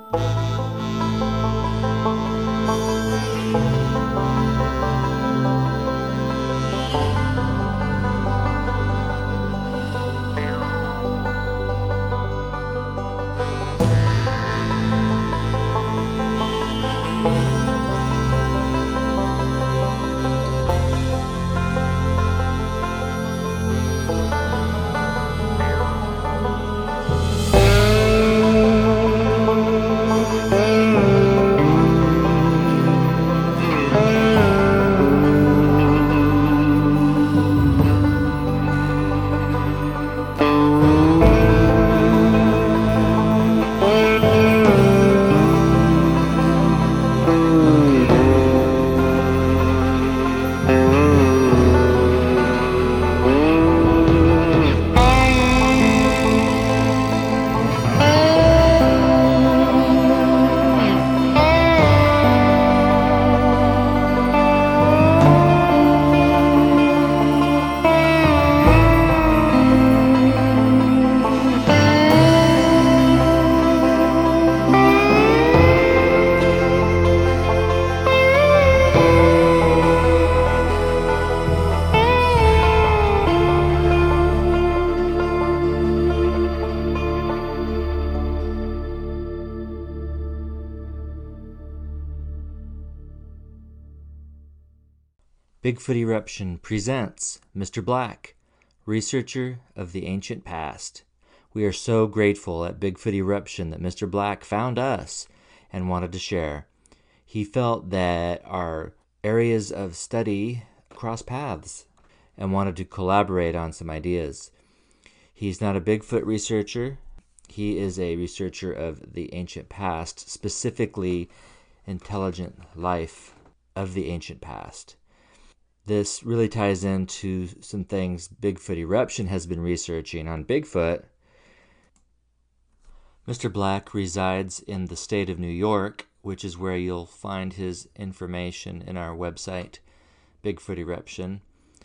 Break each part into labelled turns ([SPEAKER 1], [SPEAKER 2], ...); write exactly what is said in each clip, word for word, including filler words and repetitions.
[SPEAKER 1] Bigfoot Eruption presents Mister Black, researcher of the ancient past. We are so grateful at Bigfoot Eruption that Mister Black found us and wanted to share. He felt that our areas of study cross paths and wanted to collaborate on some ideas. He's not a Bigfoot researcher. He is a researcher of the ancient past, specifically intelligent life of the ancient past. This really ties into some things Bigfoot Eruption has been researching on Bigfoot. Mister Black resides in the state of New York, which is where you'll find his information in our website, Bigfoot Eruption.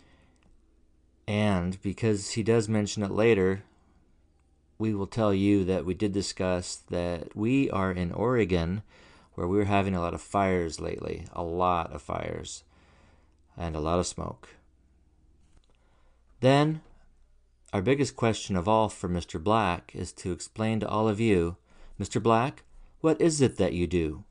[SPEAKER 1] And because he does mention it later, we will tell you that we did discuss that we are in Oregon, where we're having a lot of fires lately, a lot of fires. And a lot of smoke. Then, our biggest question of all for Mister Black is to explain to all of you, Mister Black, what is it that you do?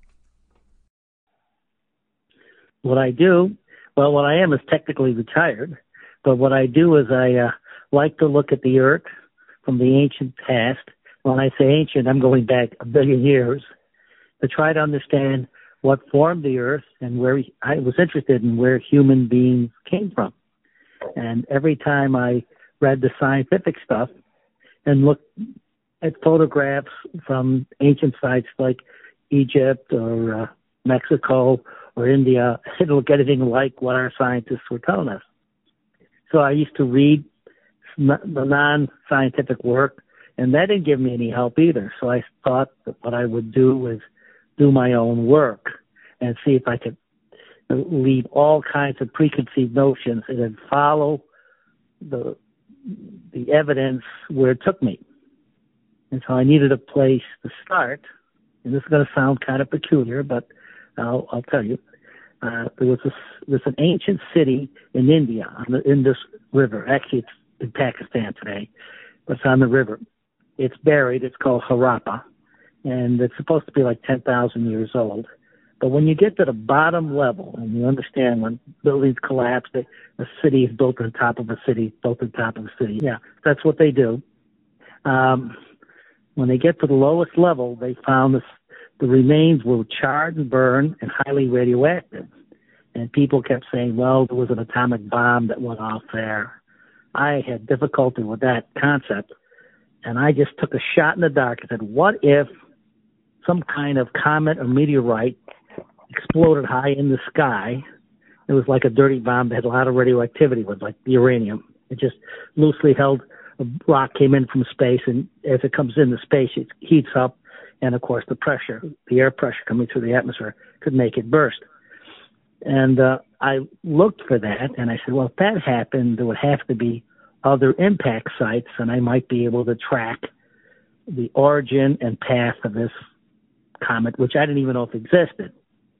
[SPEAKER 2] What I do, well, what I am is technically retired, but what I do is I uh, like to look at the earth from the ancient past. When I say ancient, I'm going back a billion years to try to understand what formed the earth and where he, I was interested in where human beings came from. And every time I read the scientific stuff and looked at photographs from ancient sites like Egypt or uh, Mexico or India, I didn't look anything like what our scientists were telling us. So I used to read the non-scientific work, and that didn't give me any help either. So I thought that what I would do was do my own work and see if I could leave all kinds of preconceived notions and then follow the the evidence where it took me. And so I needed a place to start. And this is going to sound kind of peculiar, but I'll, I'll tell you. Uh, there was this, there's an ancient city in India on the Indus River. Actually, it's in Pakistan today, but it's on the river. It's buried. It's called Harappa. And it's supposed to be like ten thousand years old. But when you get to the bottom level, and you understand when buildings collapse, they, a city is built on top of a city, built on top of a city. Yeah, that's what they do. Um, when they get to the lowest level, they found this, the remains were charred and burned and highly radioactive. And people kept saying, well, there was an atomic bomb that went off there. I had difficulty with that concept. And I just took a shot in the dark and said, what if some kind of comet or meteorite exploded high in the sky? It was like a dirty bomb that had a lot of radioactivity with, like uranium. It just loosely held, a rock came in from space, and as it comes into space, it heats up, and of course the pressure, the air pressure coming through the atmosphere could make it burst. And uh, I looked for that, and I said, well, if that happened, there would have to be other impact sites, and I might be able to track the origin and path of this comet, which I didn't even know if existed.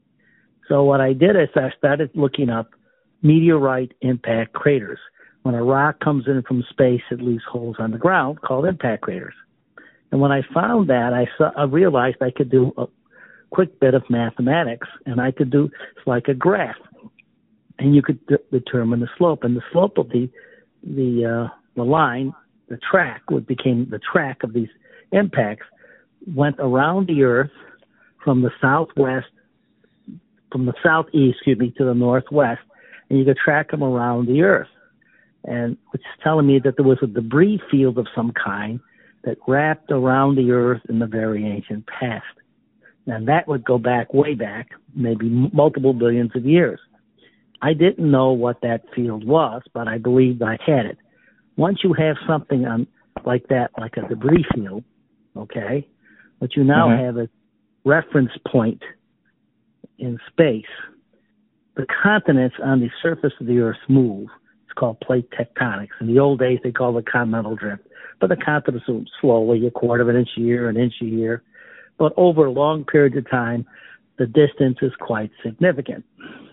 [SPEAKER 2] So what I did is I started looking up meteorite impact craters. When a rock comes in from space, it leaves holes on the ground called impact craters. And when I found that, I, saw, I realized I could do a quick bit of mathematics, and I could do it's like a graph, and you could de- determine the slope. And the slope of the the uh, the line, the track, what became the track of these impacts, went around the Earth from the southwest, from the southeast, excuse me, to the northwest, and you could track them around the Earth. And which is telling me that there was a debris field of some kind that wrapped around the Earth in the very ancient past. And that would go back, way back, maybe multiple billions of years. I didn't know what that field was, but I believed I had it. Once you have something on like that, like a debris field, okay, what you now mm-hmm. have a reference point in space. The continents on the surface of the Earth move. It's called plate tectonics. In the old days, they called it continental drift. But the continents move slowly, a quarter of an inch a year, an inch a year. But over long periods of time, the distance is quite significant.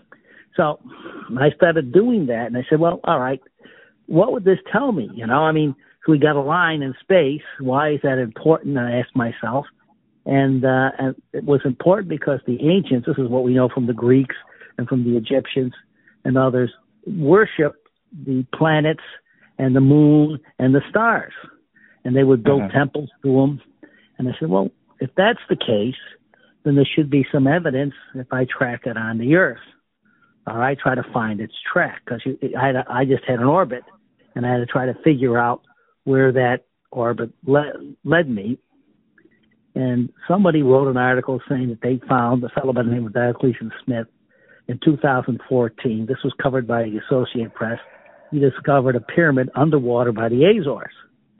[SPEAKER 2] So I started doing that, and I said, well, all right, what would this tell me? You know, I mean, we got a line in space. Why is that important? And I asked myself. And, uh, and it was important because the ancients, this is what we know from the Greeks and from the Egyptians and others, worship the planets and the moon and the stars. And they would build uh-huh. temples to them. And I said, well, if that's the case, then there should be some evidence if I track it on the Earth. Or I try to find its track, because I, had a, I just had an orbit, and I had to try to figure out where that orbit led, led me. And somebody wrote an article saying that they found a fellow by the name of Diocletian Smith in two thousand fourteen. This was covered by the Associated Press. He discovered a pyramid underwater by the Azores.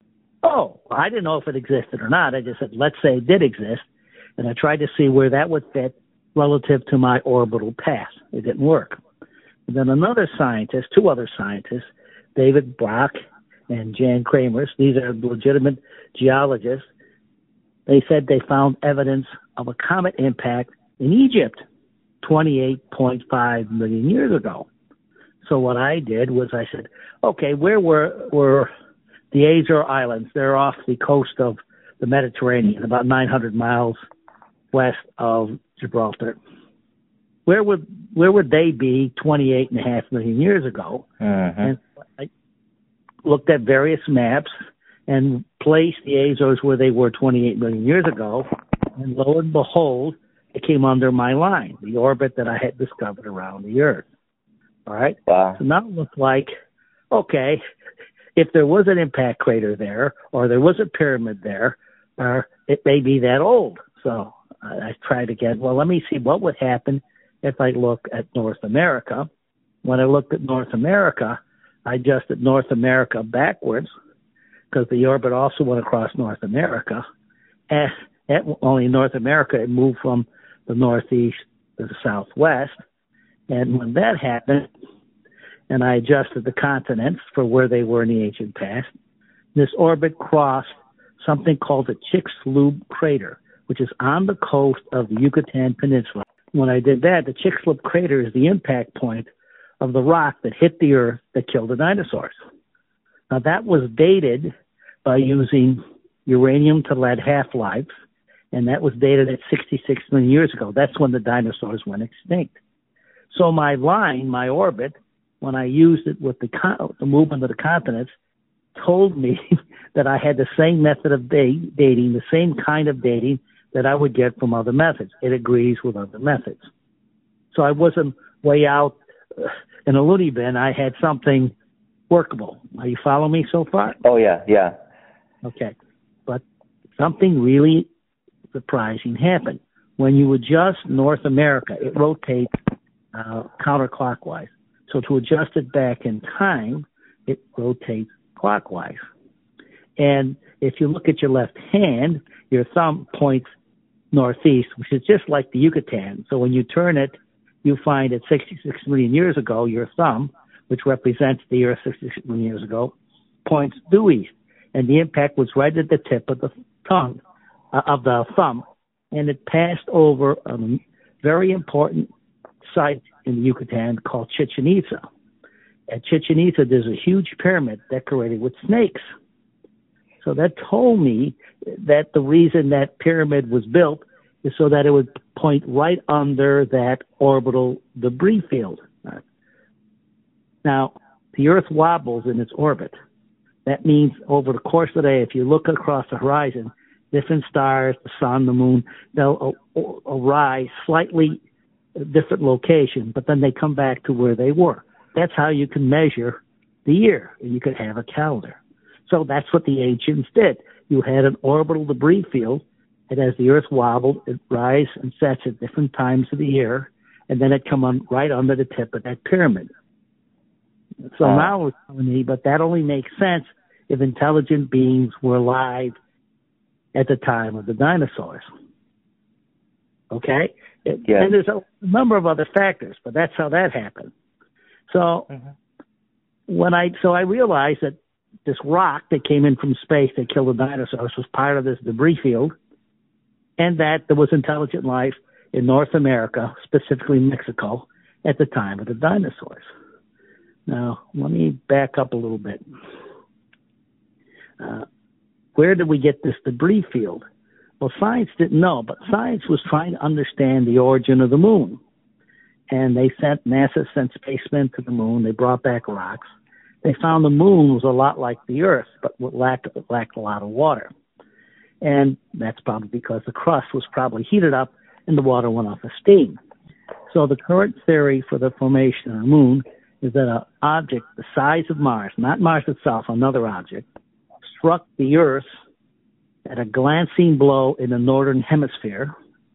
[SPEAKER 2] Oh, I didn't know if it existed or not. I just said, let's say it did exist. And I tried to see where that would fit relative to my orbital path. It didn't work. And then another scientist, two other scientists, David Brock and Jan Kramers, these are legitimate geologists, they said they found evidence of a comet impact in Egypt twenty-eight point five million years ago. So what I did was I said, okay, where were, were the Azore Islands? They're off the coast of the Mediterranean, about nine hundred miles west of Gibraltar. Where would where would they be twenty-eight and a half million years ago?
[SPEAKER 1] Uh-huh.
[SPEAKER 2] And I looked at various maps and placed the Azores where they were twenty-eight million years ago, and lo and behold, it came under my line, the orbit that I had discovered around the Earth. All right?
[SPEAKER 1] Wow.
[SPEAKER 2] So now it looked like, okay, if there was an impact crater there, or there was a pyramid there, or it may be that old. So I tried again, well, let me see what would happen if I look at North America. When I looked at North America, I adjusted North America backwards because the orbit also went across North America. And at only North America, it moved from the northeast to the southwest. And when that happened, and I adjusted the continents for where they were in the ancient past, this orbit crossed something called the Chicxulub crater, which is on the coast of the Yucatan Peninsula. When I did that, the Chicxulub crater is the impact point of the rock that hit the Earth that killed the dinosaurs. Now, that was dated by using uranium to lead half-lives, and that was dated at sixty-six million years ago. That's when the dinosaurs went extinct. So my line, my orbit, when I used it with the, con- the movement of the continents, told me that I had the same method of date, dating, the same kind of dating that I would get from other methods. It agrees with other methods. So I wasn't way out uh, in a loony bin. I had something workable. Are you following me so far?
[SPEAKER 1] Oh, yeah, yeah.
[SPEAKER 2] Okay. But something really surprising happened. When you adjust North America, it rotates uh, counterclockwise. So to adjust it back in time, it rotates clockwise. And if you look at your left hand, your thumb points northeast, which is just like the Yucatan. So when you turn it, you find that sixty-six million years ago, your thumb, which represents the Earth sixty-six million years ago, points due east. And the impact was right at the tip of the tongue, uh, of the thumb. and it passed over a very important site in the Yucatan called Chichen Itza. At Chichen Itza, there's a huge pyramid decorated with snakes. So that told me that the reason that pyramid was built is so that it would point right under that orbital debris field. Now, the Earth wobbles in its orbit. That means over the course of the day, if you look across the horizon, different stars, the sun, the moon, they'll arise slightly different location, but then they come back to where they were. That's how you can measure the year, and you could have a calendar. So that's what the ancients did. You had an orbital debris field, and as the Earth wobbled, it rise and sets at different times of the year, and then it come on right under the tip of that pyramid. So uh, now it's telling me, but that only makes sense if intelligent beings were alive at the time of the dinosaurs. Okay?
[SPEAKER 3] Yeah.
[SPEAKER 2] And there's a number of other factors, but that's how that happened. So mm-hmm. when I so I realized that this rock that came in from space that killed the dinosaurs was part of this debris field, and that there was intelligent life in North America, specifically Mexico, at the time of the dinosaurs. Now, let me back up a little bit. Uh, where did we get this debris field? Well, science didn't know, but science was trying to understand the origin of the moon. And they sent, NASA sent spacemen to the moon. They brought back rocks. They found the moon was a lot like the Earth, but lacked, lacked a lot of water. And that's probably because the crust was probably heated up and the water went off of steam. So the current theory for the formation of the moon is that an object the size of Mars, not Mars itself, another object, struck the Earth at a glancing blow in the northern hemisphere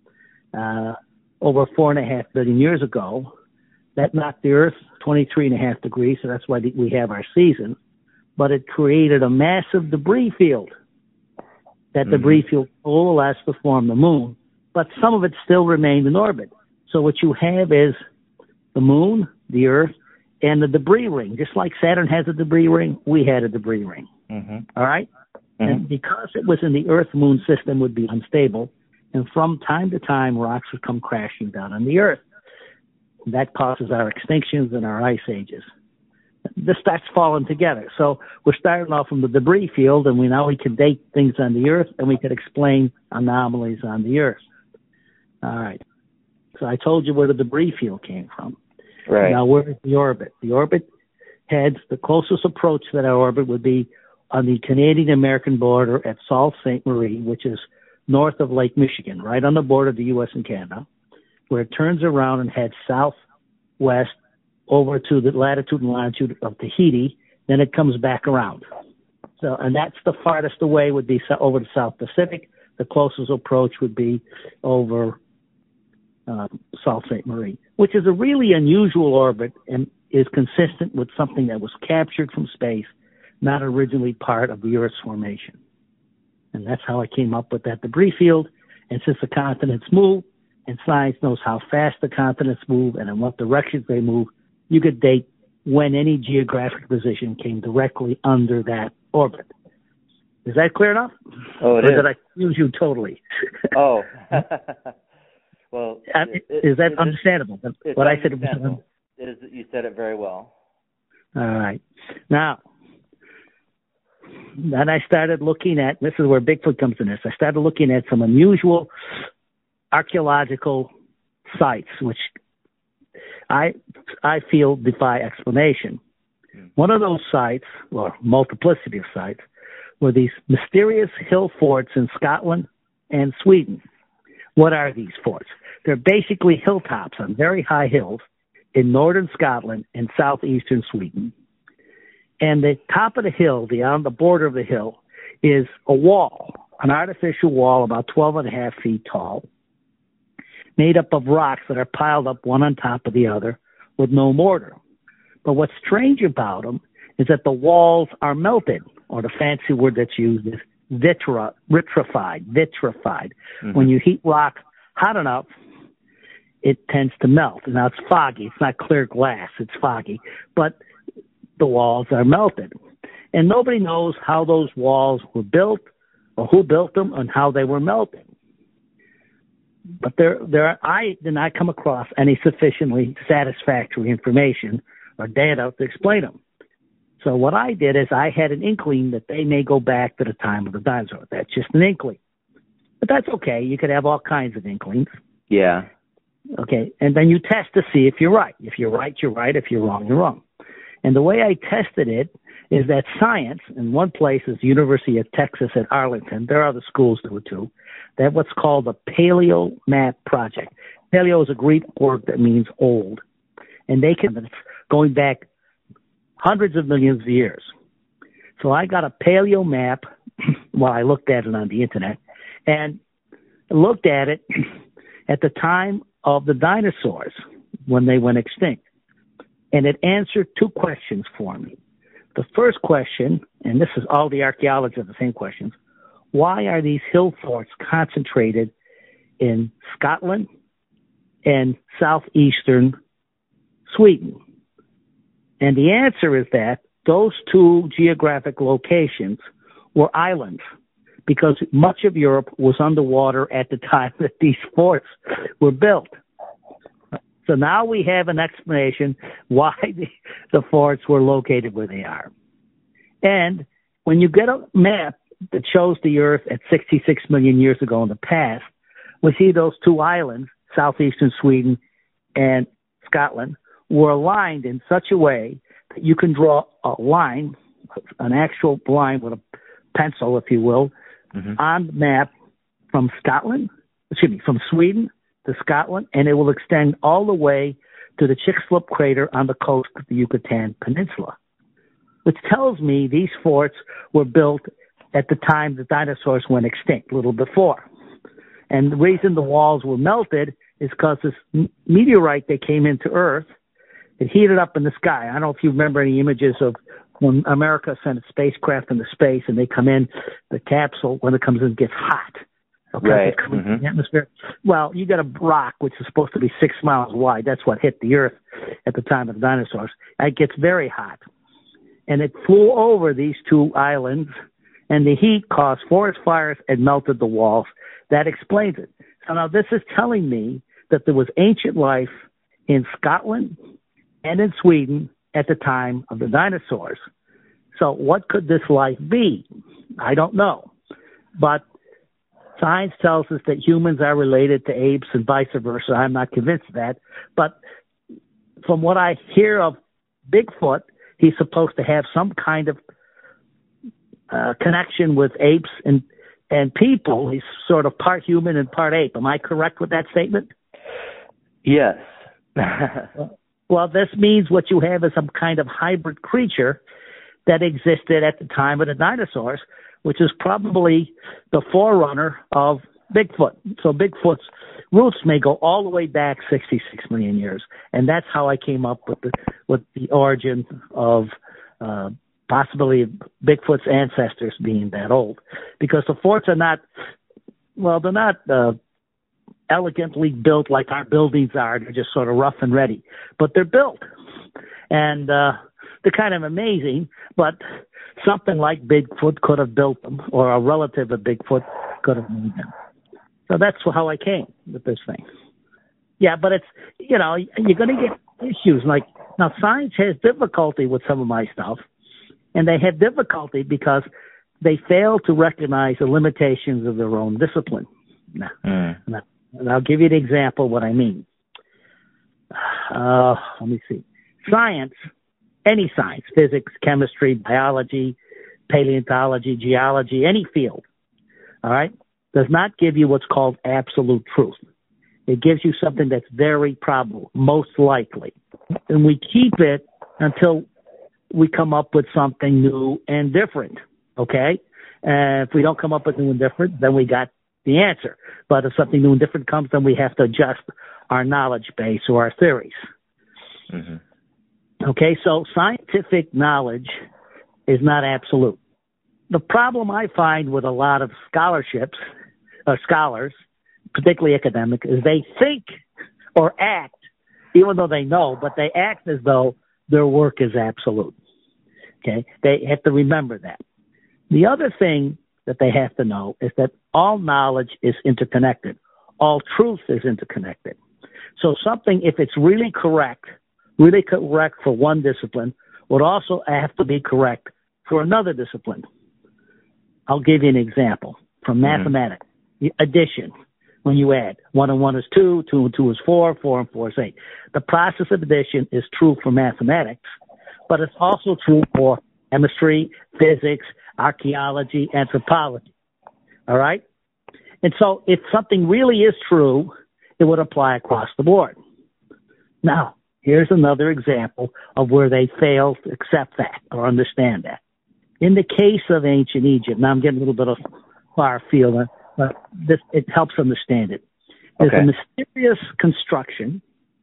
[SPEAKER 2] uh, over four and a half billion years ago. That knocked the Earth twenty-three and a half degrees, so that's why we have our season. But it created a massive debris field. That mm-hmm. debris field coalesced to form the moon, but some of it still remained in orbit. So what you have is the moon, the Earth, and the debris ring. Just like Saturn has a debris ring, we had a debris ring.
[SPEAKER 3] Mm-hmm.
[SPEAKER 2] All right?
[SPEAKER 3] Mm-hmm.
[SPEAKER 2] And because it was in the Earth-Moon system, would be unstable, and from time to time, rocks would come crashing down on the Earth. That causes our extinctions and our ice ages. This starts falling together. So we're starting off from the debris field, and we now we can date things on the Earth, and we can explain anomalies on the Earth. All right. So I told you where the debris field came from.
[SPEAKER 3] Right.
[SPEAKER 2] Now, where is the orbit? The orbit heads, the closest approach to that orbit would be on the Canadian-American border at Sault Ste. Marie, which is north of Lake Michigan, right on the border of the U S and Canada, where it turns around and heads southwest over to the latitude and longitude of Tahiti. Then it comes back around. So, and that's the farthest away would be over the South Pacific. The closest approach would be over uh, Sault Ste. Marie, which is a really unusual orbit and is consistent with something that was captured from space, not originally part of the Earth's formation. And that's how I came up with that debris field. And since the continents move, and science knows how fast the continents move and in what directions they move, you could date when any geographic position came directly under that orbit. Is that clear enough?
[SPEAKER 3] Oh, it
[SPEAKER 2] or
[SPEAKER 3] is.
[SPEAKER 2] Or did I confuse you totally?
[SPEAKER 3] Oh. Well,
[SPEAKER 2] uh,
[SPEAKER 3] it,
[SPEAKER 2] is that
[SPEAKER 3] it,
[SPEAKER 2] understandable?
[SPEAKER 3] It's
[SPEAKER 2] what
[SPEAKER 3] understandable.
[SPEAKER 2] I said
[SPEAKER 3] was, it is, you said it very well.
[SPEAKER 2] All right. Now, then I started looking at, this is where Bigfoot comes in this, I started looking at some unusual archaeological sites, which I I feel defy explanation. Hmm. One of those sites, or multiplicity of sites, were these mysterious hill forts in Scotland and Sweden. What are these forts? They're basically hilltops on very high hills in northern Scotland and southeastern Sweden. And the top of the hill, the on the border of the hill, is a wall, an artificial wall about twelve and a half feet tall, made up of rocks that are piled up one on top of the other with no mortar. But what's strange about them is that the walls are melted, or the fancy word that's used is vitra, vitrified, vitrified. Mm-hmm. When you heat rock hot enough, it tends to melt. Now, it's foggy. It's not clear glass. It's foggy. But the walls are melted. And nobody knows how those walls were built or who built them and how they were melted. but there, there, I did not come across any sufficiently satisfactory information or data to explain them. So what I did is I had an inkling that they may go back to the time of the dinosaurs. That's just an inkling. But that's okay. You could have all kinds of inklings.
[SPEAKER 3] Yeah.
[SPEAKER 2] Okay. And then you test to see if you're right. If you're right, you're right. If you're wrong, you're wrong. And the way I tested it is that science, in one place is the University of Texas at Arlington. There are other schools do it too. They have what's called the Paleo Map Project. Paleo is a Greek word that means old. And they can, it's going back hundreds of millions of years. So I got a paleo map while I looked at it on the internet and looked at it at the time of the dinosaurs when they went extinct. And it answered two questions for me. The first question, and this is all the archaeologists have the same questions, why are these hill forts concentrated in Scotland and southeastern Sweden? And the answer is that those two geographic locations were islands because much of Europe was underwater at the time that these forts were built. So now we have an explanation why the, the forts were located where they are. And when you get a map that shows the Earth at sixty-six million years ago in the past, we see those two islands, southeastern Sweden and Scotland, were aligned in such a way that you can draw a line, an actual line with a pencil, if you will, mm-hmm. on the map from Scotland, excuse me, from Sweden to Scotland, and it will extend all the way to the Chicxulub crater on the coast of the Yucatan Peninsula, which tells me these forts were built at the time the dinosaurs went extinct, a little before. And the reason the walls were melted is because this meteorite that came into Earth, it heated up in the sky. I don't know if you remember any images of when America sent a spacecraft into space and they come in, the capsule, when it comes in, gets hot. Okay,
[SPEAKER 3] right.
[SPEAKER 2] It's coming mm-hmm. the atmosphere. Well, you got a rock, which is supposed to be six miles wide. That's what hit the Earth at the time of the dinosaurs. It gets very hot. And it flew over these two islands, and the heat caused forest fires and melted the walls. That explains it. So now this is telling me that there was ancient life in Scotland and in Sweden at the time of the dinosaurs. So what could this life be? I don't know. But science tells us that humans are related to apes and vice versa. I'm not convinced of that. But from what I hear of Bigfoot, he's supposed to have some kind of uh, connection with apes and, and people. He's sort of part human and part ape. Am I correct with that statement?
[SPEAKER 3] Yes.
[SPEAKER 2] Well, this means what you have is some kind of hybrid creature that existed at the time of the dinosaurs, which is probably the forerunner of Bigfoot. So Bigfoot's roots may go all the way back sixty-six million years. And that's how I came up with the, with the origin of uh, possibly Bigfoot's ancestors being that old. Because the forts are not, well, they're not uh, elegantly built like our buildings are. They're just sort of rough and ready. But they're built. And uh, they're kind of amazing, but something like Bigfoot could have built them, or a relative of Bigfoot could have made them. So that's how I came with this thing. Yeah, but it's, you know, you're going to get issues. Like, now science has difficulty with some of my stuff, and they have difficulty because they fail to recognize the limitations of their own discipline. Now, mm. now and I'll give you an example of what I mean. Uh, let me see. Science, any science, physics, chemistry, biology, paleontology, geology, any field, all right, does not give you what's called absolute truth. It gives you something that's very probable, most likely. And we keep it until we come up with something new and different, okay? And if we don't come up with new and different, then we got the answer. But if something new and different comes, then we have to adjust our knowledge base or our theories. Mm-hmm. Okay, so scientific knowledge is not absolute. The problem I find with a lot of scholarships, or scholars, particularly academic, is they think or act, even though they know, but they act as though their work is absolute. Okay, they have to remember that. The other thing that they have to know is that all knowledge is interconnected. all truth is interconnected. So something, if it's really correct, really correct for one discipline, would also have to be correct for another discipline. I'll give you an example from
[SPEAKER 3] Mm-hmm.
[SPEAKER 2] mathematics. Addition. When you add, one and one is two, two and two is four, four and four is eight. The process of addition is true for mathematics, but it's also true for chemistry, physics, archaeology, anthropology. All right? And so if something really is true, it would apply across the board. Now, here's another example of where they fail to accept that or understand that. In the case of ancient Egypt, now I'm getting a little bit of far field, but this, it helps understand it. There's
[SPEAKER 3] Okay.
[SPEAKER 2] a mysterious construction.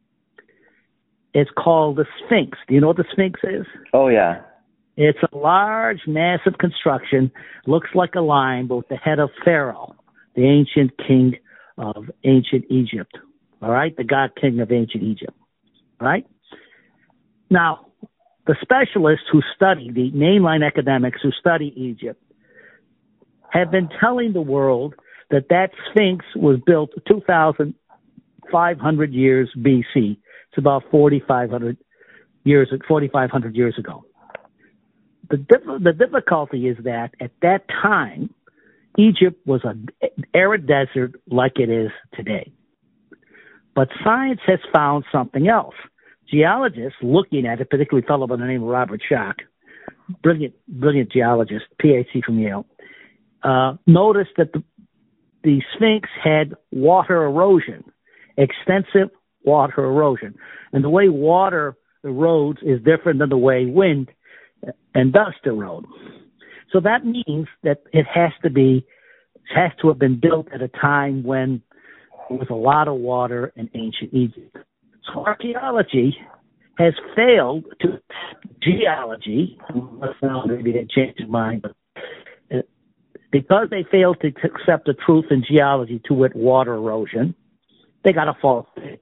[SPEAKER 2] It's called the Sphinx. Do you know what the Sphinx is?
[SPEAKER 3] Oh, yeah.
[SPEAKER 2] It's a large, massive construction, looks like a lion, but with the head of Pharaoh, the ancient king of ancient Egypt. All right? The god king of ancient Egypt. All right? Now, the specialists who study, the mainline academics who study Egypt, have been telling the world that that Sphinx was built two thousand five hundred years B C. It's about forty-five hundred years, forty-five hundred years ago. The, diff- the difficulty is that at that time, Egypt was an arid desert like it is today. But science has found something else. Geologists looking at it, particularly a fellow by the name of Robert Schoch, brilliant, brilliant geologist, P H D from Yale, uh, noticed that the, the Sphinx had water erosion, extensive water erosion. And the way water erodes is different than the way wind and dust erode. So that means that it has to be, has to have been built at a time when there was a lot of water in ancient Egypt. So archaeology has failed to geology. Maybe they changed their mind, but because they failed to accept the truth in geology, to wit, water erosion, they got a false thing.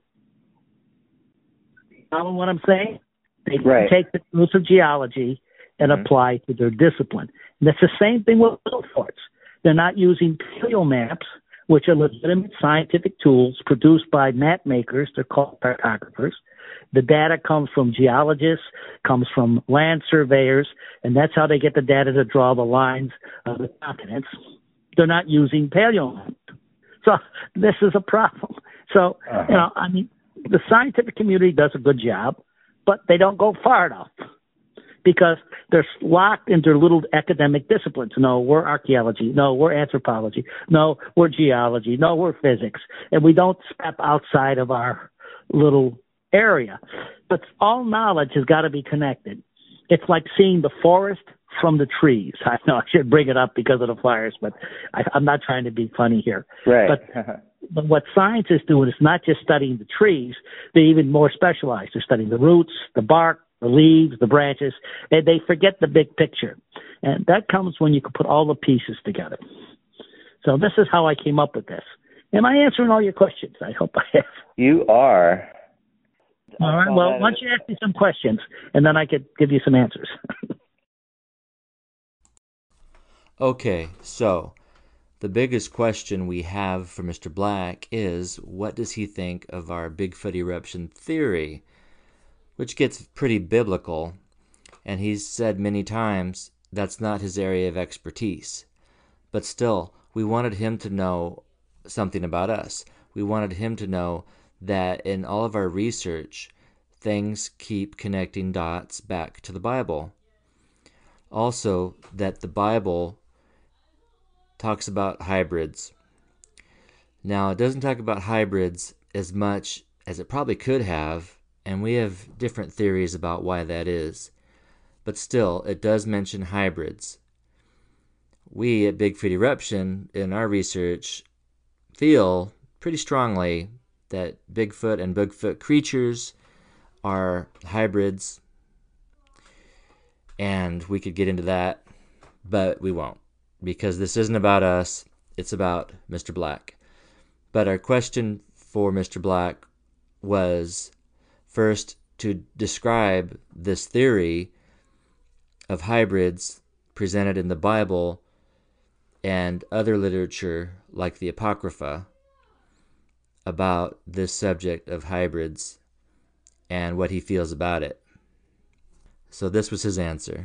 [SPEAKER 2] You know what I'm saying? They
[SPEAKER 3] Right.
[SPEAKER 2] take the truth of geology and
[SPEAKER 3] Mhm.
[SPEAKER 2] apply it to their discipline. And that's the same thing with field forts. They're not using paleo maps, which are legitimate scientific tools produced by map makers. They're called cartographers. The data comes from geologists, comes from land surveyors, and that's how they get the data to draw the lines of the continents. They're not using paleo maps. So this is a problem. So,
[SPEAKER 3] Uh-huh.
[SPEAKER 2] you know, I mean, the scientific community does a good job, but they don't go far enough because they're locked into little academic disciplines. No, we're archaeology. No, we're anthropology. No, we're geology. No, we're physics. And we don't step outside of our little area. But all knowledge has got to be connected. It's like seeing the forest from the trees. I know I should bring it up because of the fires, but I, I'm not trying to be funny here.
[SPEAKER 3] Right.
[SPEAKER 2] But, but what science is doing is not just studying the trees. They're even more specialized. They're studying the roots, the bark, the leaves, the branches, and they forget the big picture. And that comes when you can put all the pieces together. So this is how I came up with this. Am I answering all your questions? I hope I have.
[SPEAKER 3] You are.
[SPEAKER 2] All right. Well, why don't you ask me some questions, and then I could give you some answers.
[SPEAKER 1] Okay, so the biggest question we have for Mister Black is, what does he think of our Bigfoot eruption theory, which gets pretty biblical, and he's said many times that's not his area of expertise. But still, we wanted him to know something about us. We wanted him to know that in all of our research, things keep connecting dots back to the Bible. Also, that the Bible talks about hybrids. Now, it doesn't talk about hybrids as much as it probably could have, and we have different theories about why that is. But still, it does mention hybrids. We at Bigfoot Eruption, in our research, feel pretty strongly that Bigfoot and Bigfoot creatures are hybrids, and we could get into that, but we won't, because this isn't about us, it's about Mister Black. But our question for Mister Black was first to describe this theory of hybrids presented in the Bible and other literature like the Apocrypha. about this subject of hybrids and what he feels about it. So this was his answer.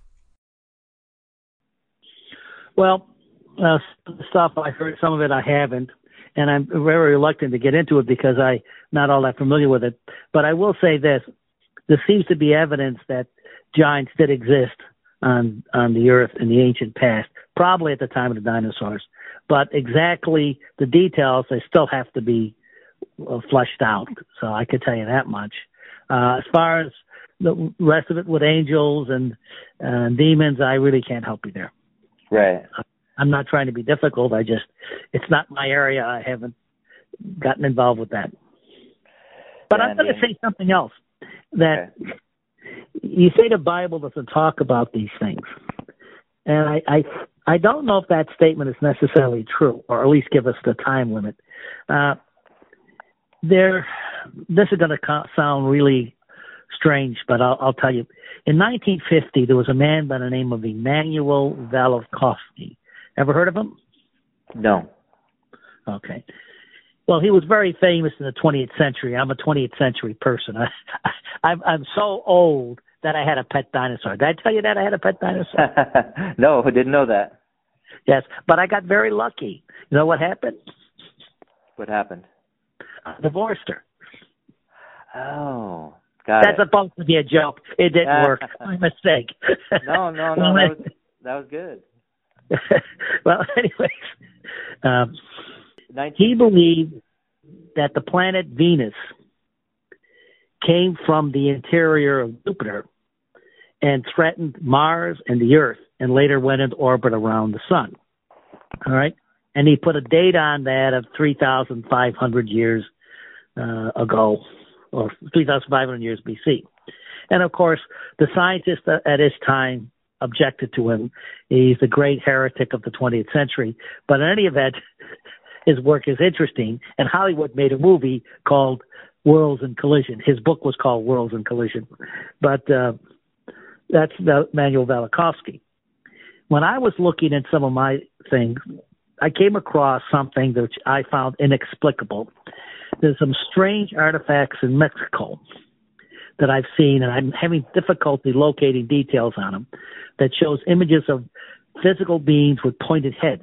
[SPEAKER 2] Well, uh, stuff I heard, some of it I haven't, and I'm very reluctant to get into it because I'm not all that familiar with it. But I will say this: there seems to be evidence that giants did exist on on the Earth in the ancient past, probably at the time of the dinosaurs. But exactly the details, they still have to be uh, fleshed out. So I could tell you that much. Uh, as far as the rest of it with angels and uh, demons, I really can't help you there.
[SPEAKER 3] Right.
[SPEAKER 2] I'm not trying to be difficult. I just, it's not my area. I haven't gotten involved with that. But
[SPEAKER 3] Yeah,
[SPEAKER 2] I'm going
[SPEAKER 3] I
[SPEAKER 2] to
[SPEAKER 3] mean-
[SPEAKER 2] say something else. That
[SPEAKER 3] Okay.
[SPEAKER 2] you say the Bible doesn't talk about these things. And I, I, I don't know if that statement is necessarily true, or at least give us the time limit. Uh, there, this is going to co- sound really strange, but I'll, I'll tell you. In nineteen fifty, there was a man by the name of Immanuel Velikovsky. Ever heard of him?
[SPEAKER 3] No.
[SPEAKER 2] Okay. Well, he was very famous in the twentieth century. I'm a twentieth century person. I, I, I'm, I'm so old that I had a pet dinosaur. Did I tell you that I had a pet dinosaur?
[SPEAKER 3] No, I didn't know that.
[SPEAKER 2] Yes, but I got very lucky. You know what happened?
[SPEAKER 3] What happened?
[SPEAKER 2] I divorced her.
[SPEAKER 3] Oh, got
[SPEAKER 2] That's
[SPEAKER 3] it.
[SPEAKER 2] supposed to be a joke. It didn't work. My mistake.
[SPEAKER 3] No, no, no.
[SPEAKER 2] Well,
[SPEAKER 3] That was that was good.
[SPEAKER 2] well, anyways, um, he
[SPEAKER 3] nineteen
[SPEAKER 2] believed that the planet Venus came from the interior of Jupiter and threatened Mars and the Earth, and later went into orbit around the sun. All right? And he put a date on that of three thousand five hundred years uh, ago, or three thousand five hundred years B C. And of course, the scientists at his time objected to him. He's the great heretic of the twentieth century. But in any event, his work is interesting, and Hollywood made a movie called Worlds in Collision. His book was called Worlds in Collision. But uh, that's Manuel Velikovsky. When I was looking at some of my things, I came across something that I found inexplicable. There's some strange artifacts in Mexico that I've seen, and I'm having difficulty locating details on them, that shows images of physical beings with pointed heads.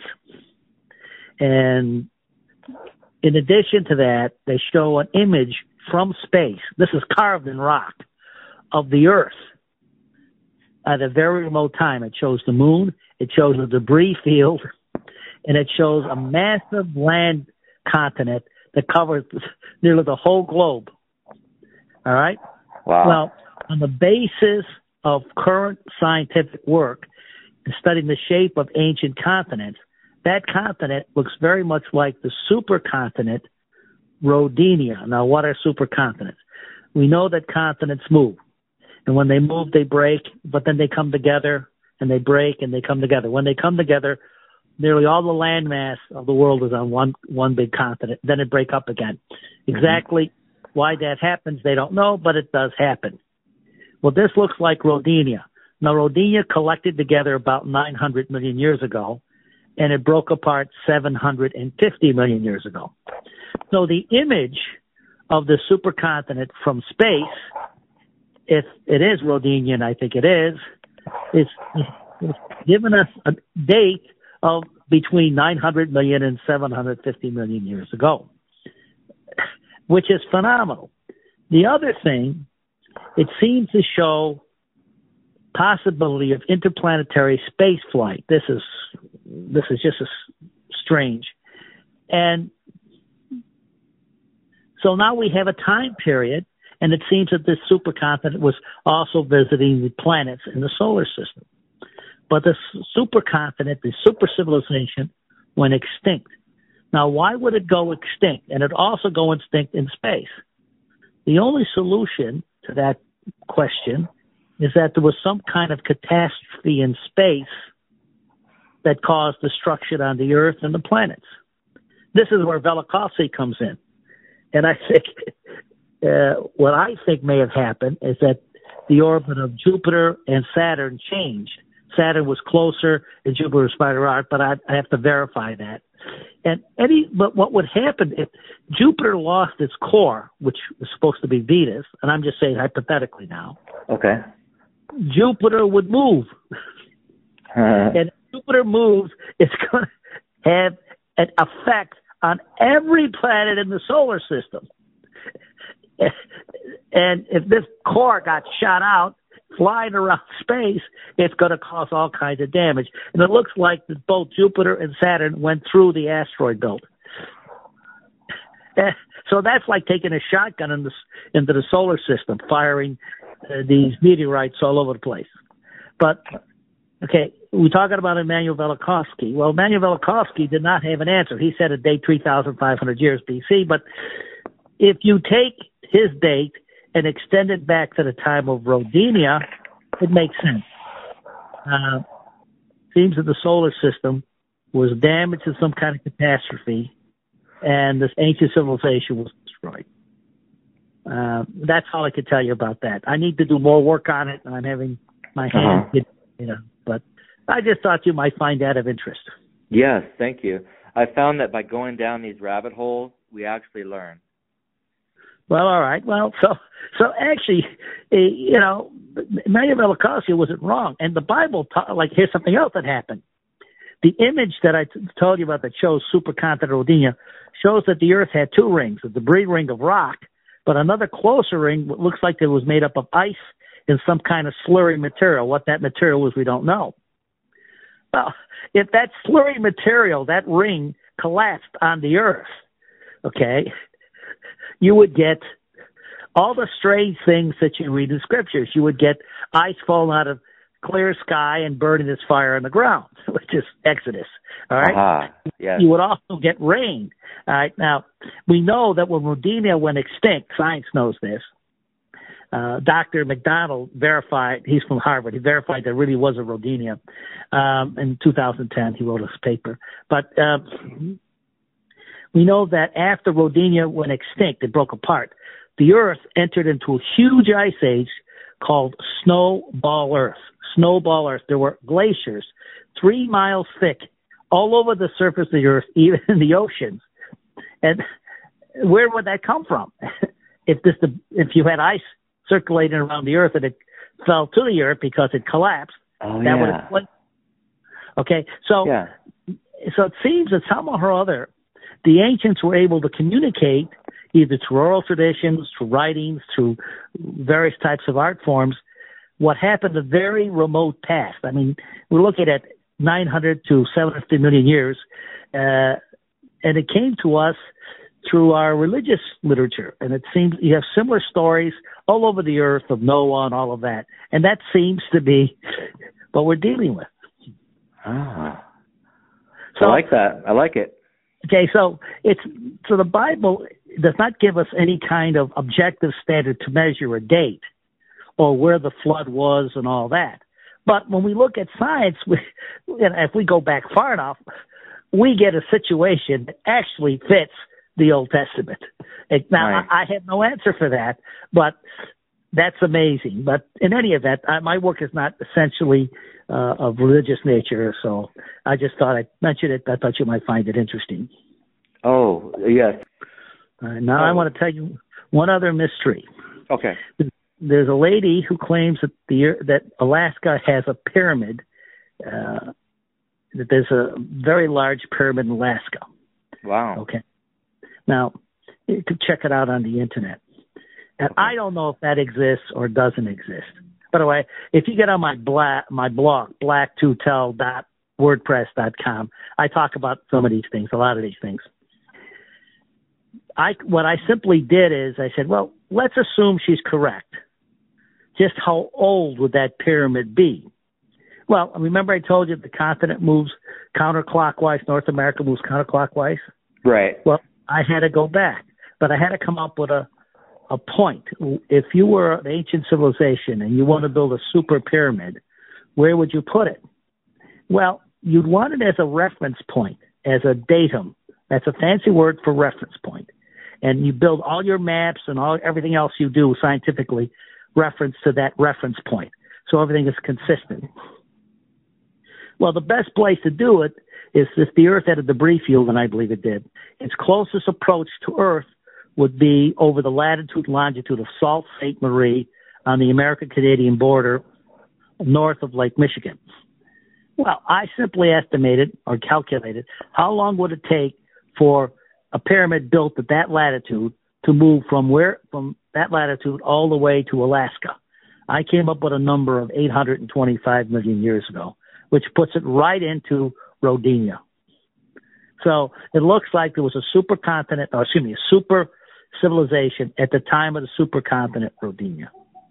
[SPEAKER 2] And in addition to that, they show an image from space. This is carved in rock of the Earth at a very remote time. It shows the moon, it shows a debris field, and it shows a massive land continent that covers nearly the whole globe. All right?
[SPEAKER 3] Wow.
[SPEAKER 2] Well, on the basis of current scientific work in studying the shape of ancient continents, that continent looks very much like the supercontinent Rodinia. Now, what are supercontinents? We know that continents move. And when they move, they break, but then they come together, and they break, and they come together. When they come together, nearly all the landmass of the world is on one one big continent. Then it break up again. Exactly why that happens, they don't know, but it does happen. Well, this looks like Rodinia. Now, Rodinia collected together about nine hundred million years ago, and it broke apart seven hundred fifty million years ago. So the image of the supercontinent from space, if it is Rodinia, and I think it is, is, is giving us a date of between nine hundred million and seven hundred fifty million years ago, which is phenomenal. The other thing, it seems to show possibility of interplanetary space flight. This is this is just a, strange. And so now we have a time period, and it seems that this supercontinent was also visiting the planets in the solar system. But the supercontinent, the super civilization, went extinct. Now, why would it go extinct? And it also go extinct in space. The only solution to that question is that there was some kind of catastrophe in space that caused destruction on the Earth and the planets. This is where Velikovsky comes in. And I think uh, what I think may have happened is that the orbit of Jupiter and Saturn changed. Saturn was closer and Jupiter was farther out, but I, I have to verify that. And any, but what would happen if Jupiter lost its core, which was supposed to be Venus, and I'm just saying hypothetically now,
[SPEAKER 3] Okay.
[SPEAKER 2] Jupiter would move. And if Jupiter moves, it's going to have an effect on every planet in the solar system. And if this core got shot out, flying around space, it's going to cause all kinds of damage. And it looks like that both Jupiter and Saturn went through the asteroid belt. So that's like taking a shotgun in the, into the solar system, firing uh, these meteorites all over the place. But, okay, we're talking about Immanuel Velikovsky. Well, Immanuel Velikovsky did not have an answer. He said a date three thousand five hundred years B C, but if you take his date and extend it back to the time of Rodinia, it makes sense. Uh, seems that the solar system was damaged in some kind of catastrophe, and this ancient civilization was destroyed. Uh, that's all I could tell you about that. I need to do more work on it, and I'm having my hands, uh-huh. you know, but I just thought you might find that of interest.
[SPEAKER 3] Yes, thank you. I found that by going down these rabbit holes, we actually learn.
[SPEAKER 2] Well, all right. Well, so so actually, uh, you know, Immanuel Velikovsky wasn't wrong, and the Bible, ta- like, here's something else that happened. The image that I t- told you about that shows supercontinent Rodinia shows that the Earth had two rings: a debris ring of rock, but another closer ring that looks like it was made up of ice and some kind of slurry material. What that material was, we don't know. Well, if that slurry material, that ring, collapsed on the Earth, okay, you would get all the strange things that you read in scriptures. You would get ice falling out of clear sky and burning its fire on the ground, which is Exodus. All right.
[SPEAKER 3] Uh-huh. Yes.
[SPEAKER 2] You would also get rain. All right. Now, we know that when Rodinia went extinct, science knows this. Uh, Doctor McDonald verified, he's from Harvard, he verified there really was a Rodinia. Um, in two thousand ten, he wrote a paper. But uh, we know that after Rodinia went extinct, it broke apart, the Earth entered into a huge ice age called Snowball Earth. Snowball Earth. There were glaciers three miles thick all over the surface of the Earth, even in the oceans. And where would that come from? if this, if you had ice circulating around the Earth and it fell to the Earth because it collapsed,
[SPEAKER 3] oh,
[SPEAKER 2] that
[SPEAKER 3] yeah.
[SPEAKER 2] would explain. Okay, so
[SPEAKER 3] yeah.
[SPEAKER 2] so it seems that somehow or other, the ancients were able to communicate either through oral traditions, through writings, through various types of art forms, what happened in the very remote past. I mean, we're looking at nine hundred to seven hundred fifty million years, uh, and it came to us through our religious literature. And it seems you have similar stories all over the earth of Noah and all of that. And that seems to be what we're dealing with.
[SPEAKER 3] Ah.
[SPEAKER 2] So,
[SPEAKER 3] I like that. I like it.
[SPEAKER 2] Okay, so it's so the Bible does not give us any kind of objective standard to measure a date or where the flood was and all that. But when we look at science, we, and if we go back far enough, we get a situation that actually fits the Old Testament. It, now,
[SPEAKER 3] right.
[SPEAKER 2] I, I have no answer for that, but that's amazing. But in any event, I, my work is not essentially uh, of religious nature, so I just thought I'd mention it. I thought you might find it interesting.
[SPEAKER 3] Oh, yes.
[SPEAKER 2] Uh, now
[SPEAKER 3] oh.
[SPEAKER 2] I want to tell you one other mystery.
[SPEAKER 3] Okay.
[SPEAKER 2] There's a lady who claims that the that Alaska has a pyramid, uh, that there's a very large pyramid in Alaska.
[SPEAKER 3] Wow.
[SPEAKER 2] Okay. Now, you can check it out on the internet. And
[SPEAKER 3] okay.
[SPEAKER 2] I don't know if that exists or doesn't exist. By the way, if you get on my bla- my blog, black two tell dot wordpress dot com, I talk about some of these things, a lot of these things. I What I simply did is I said, well, let's assume she's correct. Just how old would that pyramid be? Well, remember I told you the continent moves counterclockwise, North America moves counterclockwise?
[SPEAKER 3] Right.
[SPEAKER 2] Well, I had to go back, but I had to come up with a, a point. If you were an ancient civilization and you want to build a super pyramid, where would you put it? Well, you'd want it as a reference point, as a datum. That's a fancy word for reference point. And you build all your maps and all everything else you do scientifically reference to that reference point. So everything is consistent. Well, the best place to do it is if the Earth had a debris field, and I believe it did, its closest approach to Earth would be over the latitude and longitude of Sault Ste. Marie on the American-Canadian border north of Lake Michigan. Well, I simply estimated or calculated how long would it take for a pyramid built at that latitude to move from where from that latitude all the way to Alaska. I came up with a number of eight hundred twenty-five million years ago, which puts it right into Rodinia. So it looks like there was a supercontinent, or excuse me, a super civilization at the time of the supercontinent Rodinia.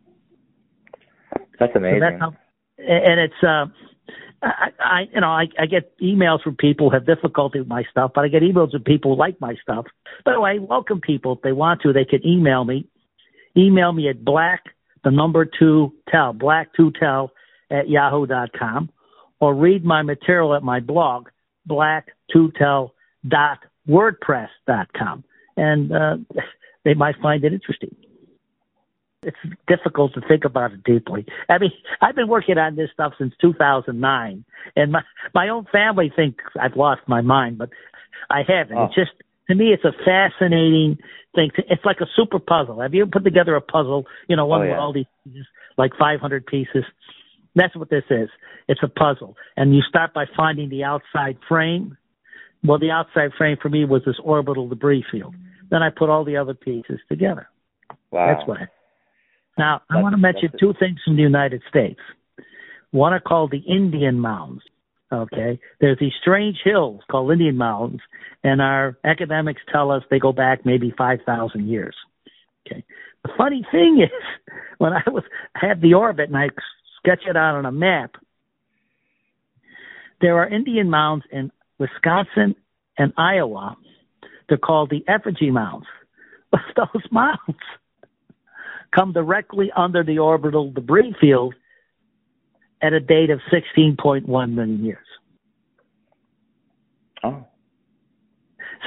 [SPEAKER 3] That's amazing.
[SPEAKER 2] So that's how, and it's, uh, I, I, you know, I, I get emails from people who have difficulty with my stuff, but I get emails from people who like my stuff. By the way, welcome people. If they want to, they can email me. Email me at black, the number two tell, black two tell at yahoo dot com, or read my material at my blog, black two tell dot wordpress dot com. And uh, they might find it interesting. It's difficult to think about it deeply. I mean, I've been working on this stuff since two thousand nine, and my my own family thinks I've lost my mind, but I haven't.
[SPEAKER 3] Oh.
[SPEAKER 2] It's just, to me, it's a fascinating thing. It's like a super puzzle. Have you ever put together a puzzle, you know, one
[SPEAKER 3] Oh, yeah.
[SPEAKER 2] with all these pieces, like five hundred pieces? That's what this is. It's a puzzle. And you start by finding the outside frame. Well, the outside frame for me was this orbital debris field. Then I put all the other pieces together.
[SPEAKER 3] Wow.
[SPEAKER 2] That's what I Now, I
[SPEAKER 3] That's-
[SPEAKER 2] want to mention
[SPEAKER 3] that's-
[SPEAKER 2] two things from the United States. One are called the Indian Mounds. Okay, there's these strange hills called Indian Mountains, and our academics tell us they go back maybe five thousand years. Okay, the funny thing is, when I was had the orbit and I sketched it out on a map, there are Indian mounds in Wisconsin and Iowa. They're called the effigy mounds. But those mounds come directly under the orbital debris field at a date of sixteen point one million years.
[SPEAKER 3] Oh.
[SPEAKER 2] So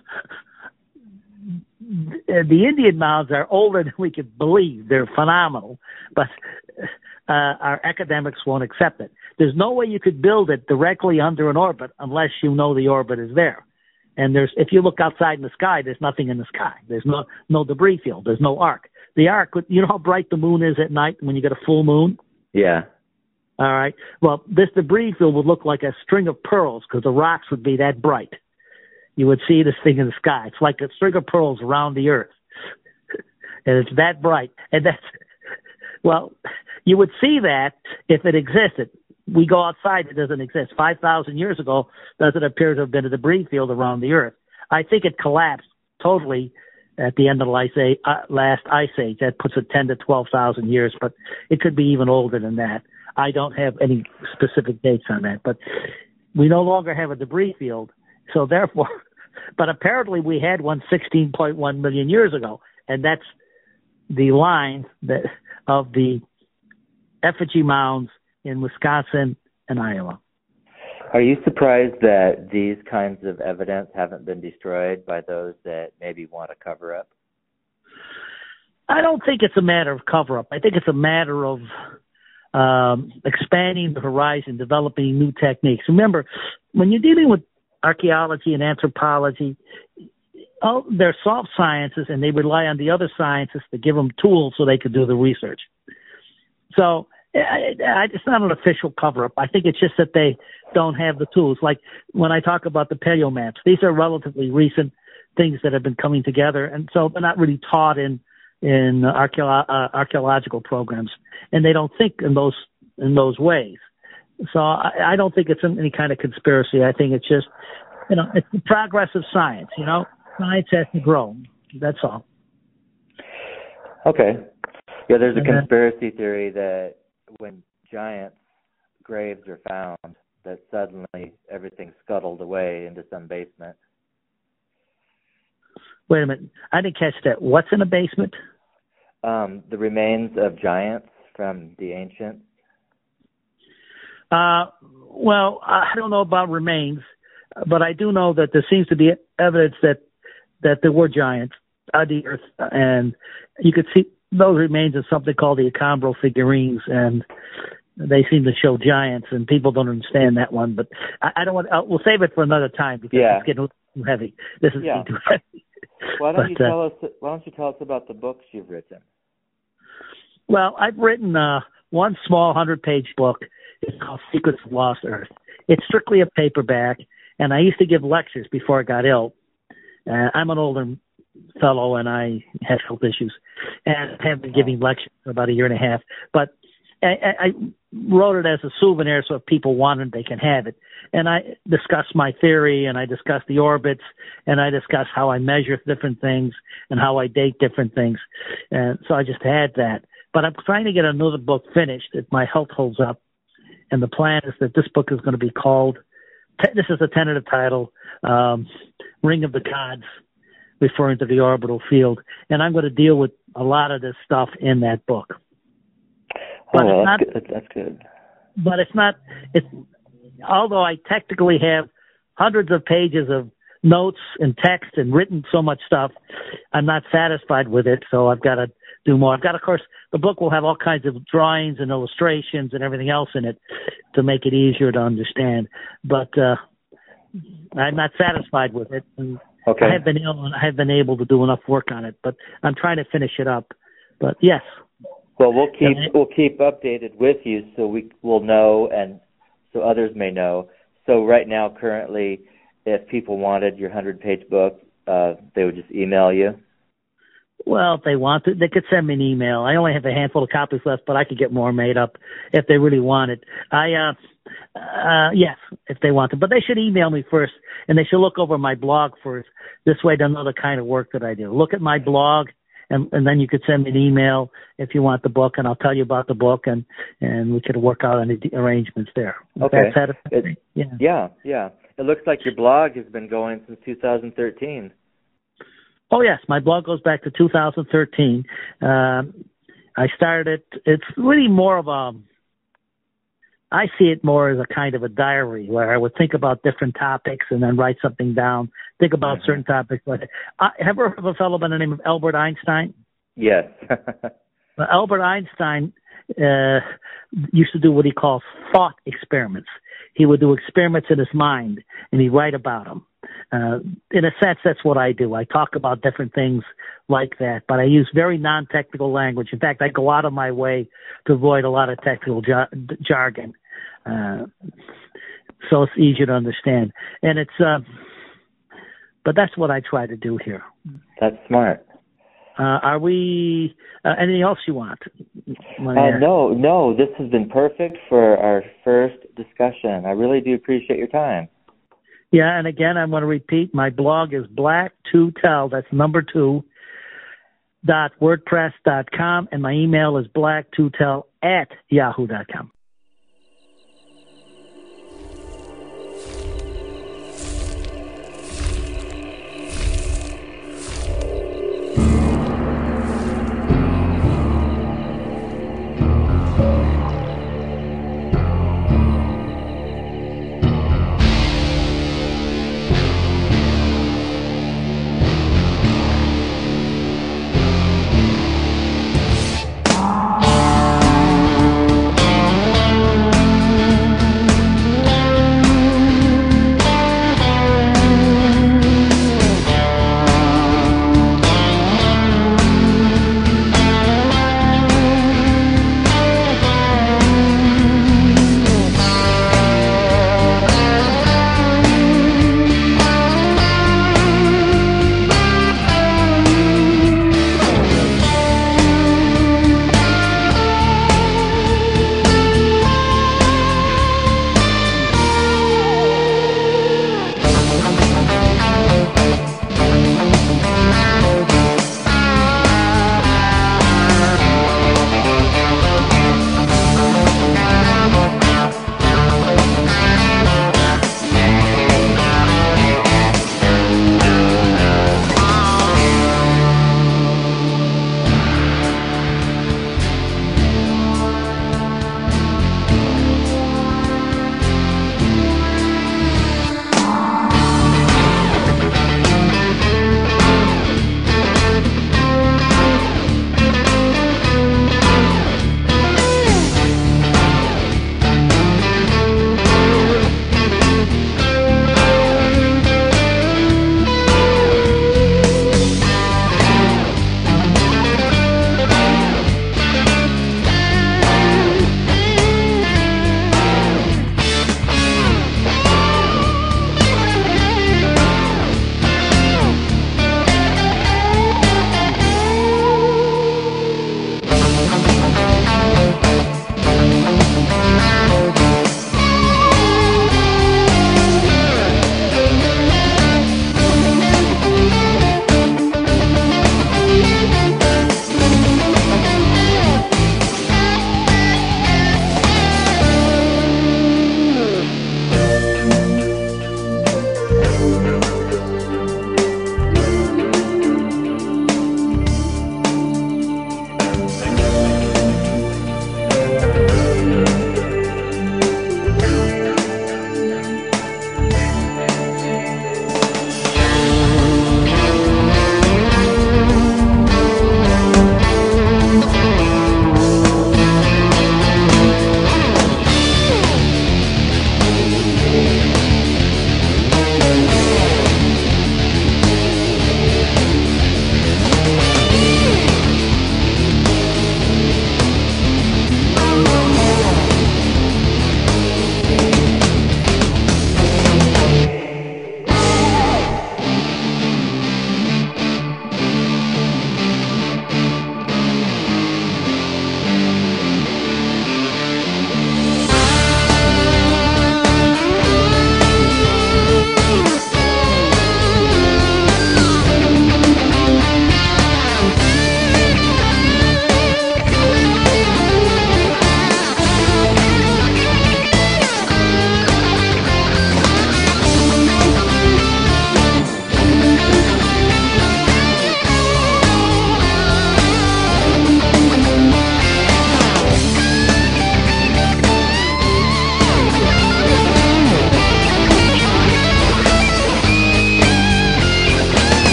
[SPEAKER 2] the Indian mounds are older than we could believe. They're phenomenal, but uh, our academics won't accept it. There's no way you could build it directly under an orbit unless you know the orbit is there. And there's, if you look outside in the sky, there's nothing in the sky. There's no no debris field. There's no arc. The arc, you know how bright the moon is at night when you get a full moon?
[SPEAKER 3] Yeah.
[SPEAKER 2] All right. Well, this debris field would look like a string of pearls because the rocks would be that bright. You would see this thing in the sky. It's like a string of pearls around the Earth. And it's that bright. And that's, well, you would see that if it existed. We go outside, it doesn't exist. five thousand years ago, doesn't appear to have been a debris field around the Earth. I think it collapsed totally at the end of the last age, uh, last ice age. That puts it ten to twelve thousand years, but it could be even older than that. I don't have any specific dates on that, but we no longer have a debris field. So therefore, but apparently we had one sixteen point one million years ago, and that's the line that of the effigy mounds in Wisconsin and Iowa.
[SPEAKER 3] Are you surprised that these kinds of evidence haven't been destroyed by those that maybe want to cover up?
[SPEAKER 2] I don't think it's a matter of cover-up. I think it's a matter of um, expanding the horizon, developing new techniques. Remember, when you're dealing with archaeology and anthropology, oh, they're soft sciences, and they rely on the other sciences to give them tools so they could do the research. So I, I, it's not an official cover-up. I think it's just that they don't have the tools. Like when I talk about the paleo maps, these are relatively recent things that have been coming together, and so they're not really taught in in archaeo- uh, archaeological programs, and they don't think in those in those ways. So I, I don't think it's any kind of conspiracy. I think it's just, you know, it's the progress of science. You know, science has to grow. That's all.
[SPEAKER 3] Okay. Yeah, there's a
[SPEAKER 2] And, uh,
[SPEAKER 3] conspiracy theory that when giant graves are found, that suddenly everything's scuttled away into some basement.
[SPEAKER 2] Wait a minute. I didn't catch that. What's in a basement?
[SPEAKER 3] Um, the remains of giants from the ancients.
[SPEAKER 2] Uh, well, I don't know about remains, but I do know that there seems to be evidence that, that there were giants on the Earth, and you could see those remains in something called the Acambro figurines, and they seem to show giants, and people don't understand that one. But I, I don't want. Uh, we'll save it for another time because
[SPEAKER 3] Yeah.
[SPEAKER 2] it's getting too heavy. This is
[SPEAKER 3] Yeah.
[SPEAKER 2] getting too heavy.
[SPEAKER 3] Why don't
[SPEAKER 2] But,
[SPEAKER 3] you
[SPEAKER 2] uh,
[SPEAKER 3] tell us? Why don't you tell us about the books you've written?
[SPEAKER 2] Well, I've written uh, one small hundred-page book. It's called Secrets of Lost Earth. It's strictly a paperback, and I used to give lectures before I got ill. Uh, I'm an older fellow, and I have health issues, and have been giving lectures for about a year and a half. But I, I I wrote it as a souvenir, so if people want it, they can have it. And I discuss my theory, and I discuss the orbits, and I discuss how I measure different things and how I date different things. And so I just had that. But I'm trying to get another book finished if my health holds up. And the plan is that this book is going to be called, this is a tentative title, um, Ring of the Gods, referring to the orbital field. And I'm going to deal with a lot of this stuff in that book.
[SPEAKER 3] Oh,
[SPEAKER 2] But
[SPEAKER 3] well,
[SPEAKER 2] it's
[SPEAKER 3] that's
[SPEAKER 2] not,
[SPEAKER 3] good. That's good.
[SPEAKER 2] but it's not, it's, although I technically have hundreds of pages of notes and text and written so much stuff, I'm not satisfied with it, so I've got to do more. I've got, of course, the book will have all kinds of drawings and illustrations and everything else in it to make it easier to understand. But uh, I'm not satisfied with it. And
[SPEAKER 3] Okay.
[SPEAKER 2] I have been ill and I have been able to do enough work on it, but I'm trying to finish it up. But yes.
[SPEAKER 3] Well, we'll keep
[SPEAKER 2] Yeah.
[SPEAKER 3] we'll keep updated with you, so we will know, and so others may know. So right now, currently, if people wanted your hundred-page book, uh, they would just email you.
[SPEAKER 2] Well, if they want to, they could send me an email. I only have a handful of copies left, but I could get more made up if they really want it. I, uh, uh, yes, if they want to, but they should email me first, and they should look over my blog first. This way they'll know the kind of work that I do. Look at my blog, and, and then you could send me an email if you want the book, and I'll tell you about the book, and, and we could work out any arrangements there. Is
[SPEAKER 3] Okay.
[SPEAKER 2] that satisfactory?
[SPEAKER 3] It-
[SPEAKER 2] Yeah.
[SPEAKER 3] Yeah, yeah. It looks like your blog has been going since two thousand thirteen.
[SPEAKER 2] Oh, yes. My blog goes back to two thousand thirteen. Um, I started it. It's really more of a, I see it more as a kind of a diary where I would think about different topics and then write something down, think about
[SPEAKER 3] Mhm.
[SPEAKER 2] certain topics. Like, uh, have you ever heard of a fellow by the name of Albert Einstein?
[SPEAKER 3] Yes.
[SPEAKER 2] Well, Albert Einstein uh, used to do what he calls thought experiments. He would do experiments in his mind, and he'd write about them. Uh, in a sense, that's what I do. I talk about different things like that, but I use very non-technical language. In fact, I go out of my way to avoid a lot of technical jar- jargon, uh, so it's easier to understand. And it's, uh, but that's what I try to do here.
[SPEAKER 3] That's smart.
[SPEAKER 2] Uh, are we, uh, anything else you want?
[SPEAKER 3] Uh, no, no, this has been perfect for our first discussion. I really do appreciate your time.
[SPEAKER 2] Yeah, and again, I'm going to repeat, my blog is black two tell, that's number two, dot wordpress dot com, and my email is black two tell at yahoo dot com.